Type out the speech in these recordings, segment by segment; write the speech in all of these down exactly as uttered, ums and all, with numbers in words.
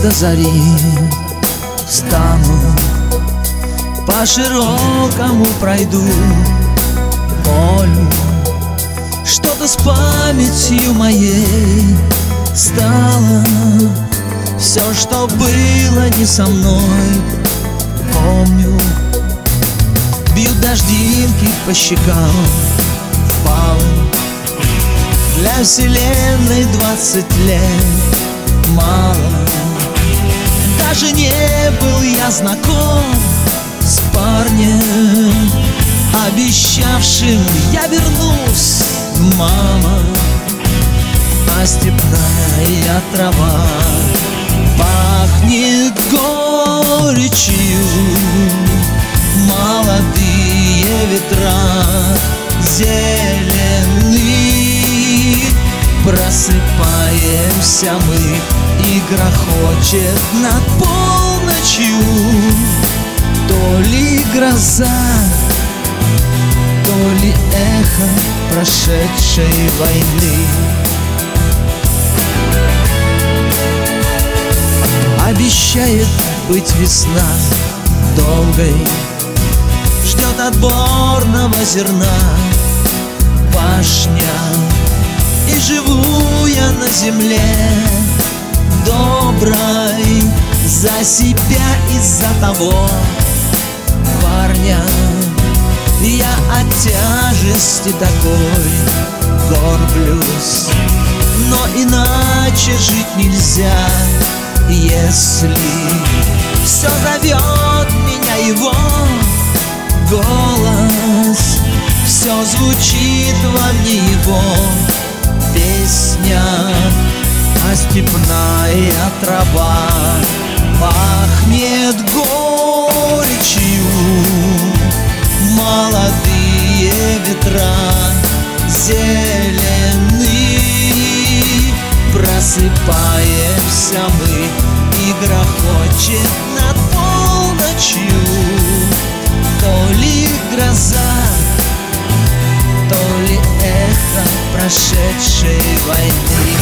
до зари встану, по широкому пройду полю. Что-то с памятью моей стало, все, что было не со мной, помню. Бьют дождинки по щекам впалым. Для вселенной двадцать лет мало. Даже не был я знаком с парнем, обещавшим я вернусь, мама. А степная трава пахнет горечью, молодые ветра зелены. Просыпаемся мы, и грохочет над полночью то ли гроза, то ли эхо прошедшей войны. Обещает быть весна долгой, ждет отборного зерна пашня. И живу я на земле доброй за себя и за того парня. Я от тяжести такой горблюсь, но иначе жить нельзя, если все зовет меня его голос, все звучит во мне его песня. А степная трава пахнет горечью, молодые ветра зелены. Просыпаемся мы, и грохочет над полночью то ли гроза, то ли эхо прошедшей войны.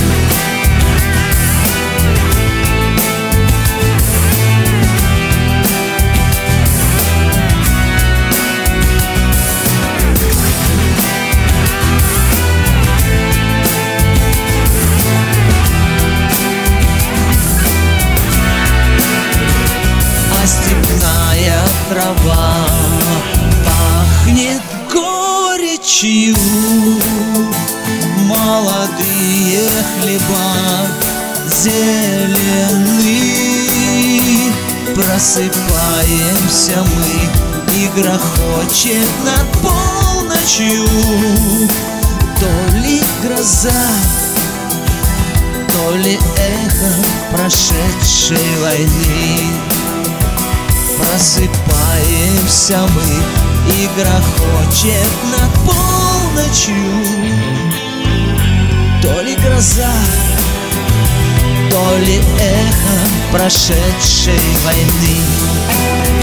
А степная трава пахнет горечью, молодые хлеба зелены. Просыпаемся мы, и грохочет над полночью то ли гроза, то ли эхо прошедшей войны. Просыпаемся мы, и грохочет над полночью то ли гроза, то ли эхо прошедшей войны.